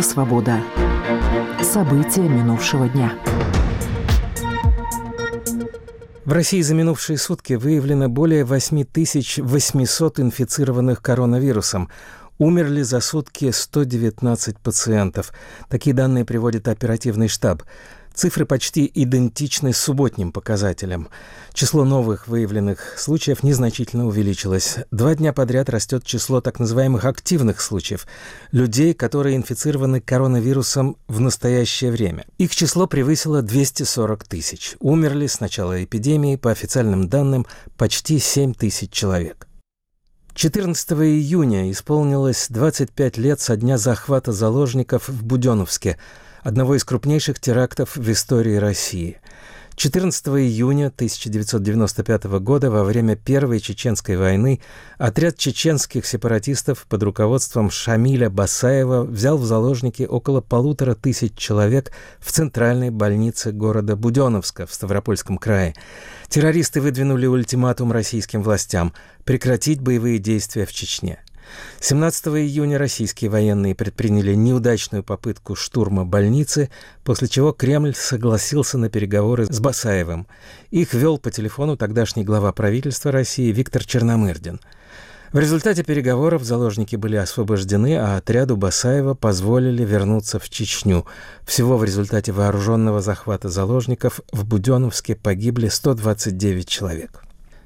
«Свобода». События минувшего дня. В России за минувшие сутки выявлено более 8800 инфицированных коронавирусом. Умерли за сутки 119 пациентов. Такие данные приводит оперативный штаб. Цифры почти идентичны субботним показателям. Число новых выявленных случаев незначительно увеличилось. 2 дня подряд растет число так называемых активных случаев. Людей, которые инфицированы коронавирусом в настоящее время. Их число превысило 240 тысяч. Умерли с начала эпидемии, по официальным данным, почти 7 тысяч человек. 14 июня исполнилось 25 лет со дня захвата заложников в Буденновске, одного из крупнейших терактов в истории России. 14 июня 1995 года, во время Первой Чеченской войны, отряд чеченских сепаратистов под руководством Шамиля Басаева взял в заложники около 1500 человек в центральной больнице города Буденновска в Ставропольском крае. Террористы выдвинули ультиматум российским властям прекратить боевые действия в Чечне. 17 июня российские военные предприняли неудачную попытку штурма больницы, после чего Кремль согласился на переговоры с Басаевым. Их вел по телефону тогдашний глава правительства России Виктор Черномырдин. В результате переговоров заложники были освобождены, а отряду Басаева позволили вернуться в Чечню. Всего в результате вооруженного захвата заложников в Буденновске погибли 129 человек.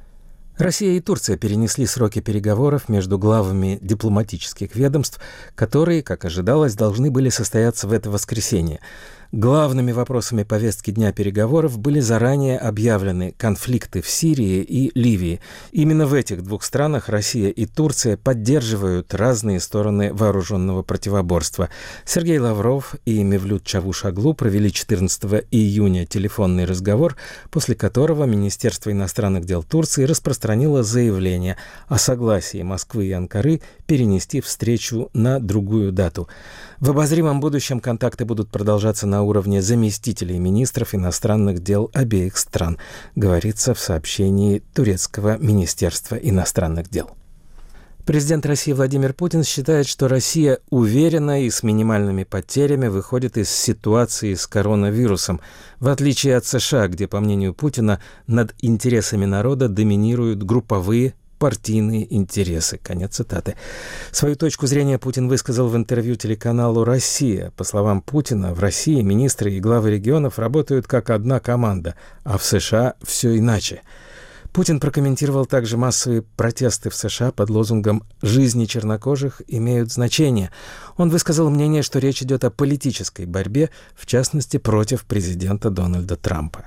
Россия и Турция перенесли сроки переговоров между главами дипломатических ведомств, которые, как ожидалось, должны были состояться в это воскресенье. Главными вопросами повестки дня переговоров были заранее объявлены конфликты в Сирии и Ливии. Именно в этих двух странах Россия и Турция поддерживают разные стороны вооруженного противоборства. Сергей Лавров и Мевлют Чавушоглу провели 14 июня телефонный разговор, после которого Министерство иностранных дел Турции распространило заявление о согласии Москвы и Анкары перенести встречу на другую дату. В обозримом будущем контакты будут продолжаться на уровне заместителей министров иностранных дел обеих стран, говорится в сообщении турецкого Министерства иностранных дел. Президент России Владимир Путин считает, что Россия уверенно и с минимальными потерями выходит из ситуации с коронавирусом, в отличие от США, где, по мнению Путина, над интересами народа доминируют групповые партийные интересы. Конец цитаты. Свою точку зрения Путин высказал в интервью телеканалу «Россия». По словам Путина, в России министры и главы регионов работают как одна команда, а в США все иначе. Путин прокомментировал также массовые протесты в США под лозунгом «Жизни чернокожих имеют значение». Он высказал мнение, что речь идет о политической борьбе, в частности, против президента Дональда Трампа.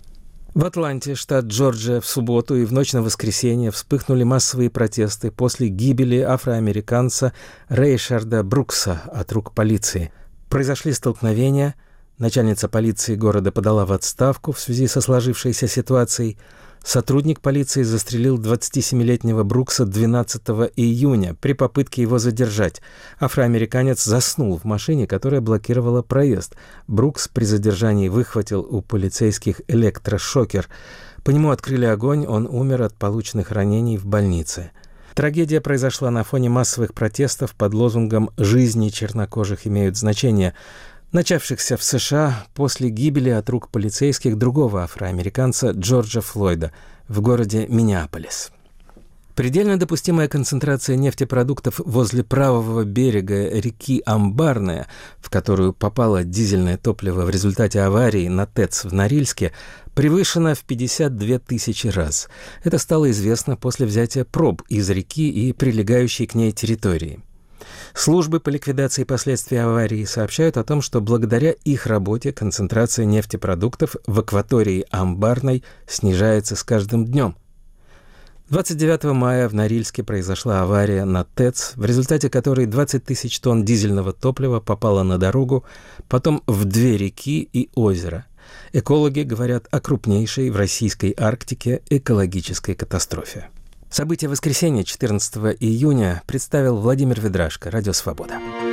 В Атланте, штат Джорджия, в субботу и в ночь на воскресенье вспыхнули массовые протесты после гибели афроамериканца Рейшарда Брукса от рук полиции. Произошли столкновения, начальница полиции города подала в отставку в связи со сложившейся ситуацией. Сотрудник полиции застрелил 27-летнего Брукса 12 июня при попытке его задержать. Афроамериканец заснул в машине, которая блокировала проезд. Брукс при задержании выхватил у полицейских электрошокер. По нему открыли огонь, он умер от полученных ранений в больнице. Трагедия произошла на фоне массовых протестов под лозунгом «Жизни чернокожих имеют значение», начавшихся в США после гибели от рук полицейских другого афроамериканца Джорджа Флойда в городе Миннеаполис. Предельно допустимая концентрация нефтепродуктов возле правого берега реки Амбарная, в которую попало дизельное топливо в результате аварии на ТЭЦ в Норильске, превышена в 52 тысячи раз. Это стало известно после взятия проб из реки и прилегающей к ней территории. Службы по ликвидации последствий аварии сообщают о том, что благодаря их работе концентрация нефтепродуктов в акватории Амбарной снижается с каждым днем. 29 мая в Норильске произошла авария на ТЭЦ, в результате которой 20 тысяч тонн дизельного топлива попало на дорогу, потом в 2 реки и озеро. Экологи говорят о крупнейшей в российской Арктике экологической катастрофе. События воскресенья 14 июня представил Владимир Ведрашко, Радио Свобода.